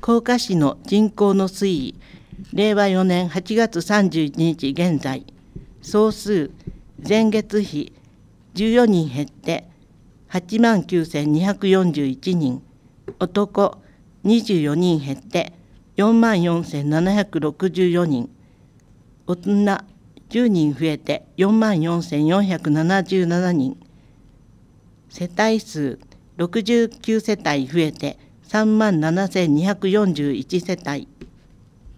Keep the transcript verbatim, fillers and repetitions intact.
甲賀市の人口の推移、れいわよねんはちがつさんじゅういちにち現在、総数前月比じゅうよにん減ってはちまんきゅうせんにひゃくよんじゅういちにん、男にじゅうよにん減ってよんまんよんせんななひゃくろくじゅうよにん、大人じゅうにん増えてよんまんよんせんよんひゃくななじゅうななにん、世帯数ろくじゅうきゅうせたい増えてさんまんななせんにひゃくよんじゅういちせたい、